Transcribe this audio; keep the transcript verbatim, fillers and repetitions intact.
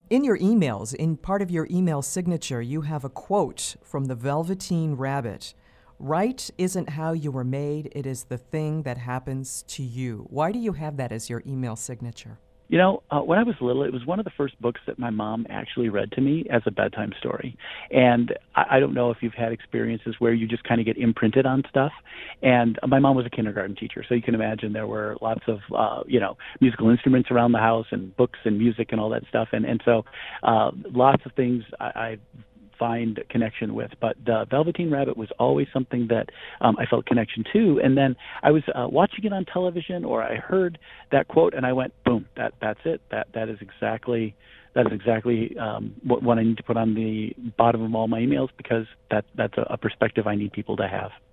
In your emails, in part of your email signature, you have a quote from the Velveteen Rabbit. Right isn't how you were made, it is the thing that happens to you. Why do you have that as your email signature? You know, uh, when I was little, it was one of the first books that my mom actually read to me as a bedtime story. And I, I don't know if you've had experiences where you just kind of get imprinted on stuff. And my mom was a kindergarten teacher, so you can imagine there were lots of, uh, you know, musical instruments around the house and books and music and all that stuff. And, and so uh, lots of things I, I find connection with, but the Velveteen Rabbit was always something that um, I felt connection to. And then I was uh, watching it on television, or I heard that quote, and I went, "Boom! That that's it. That that is exactly that is exactly um, what, what I need to put on the bottom of all my emails, because that that's a, a perspective I need people to have."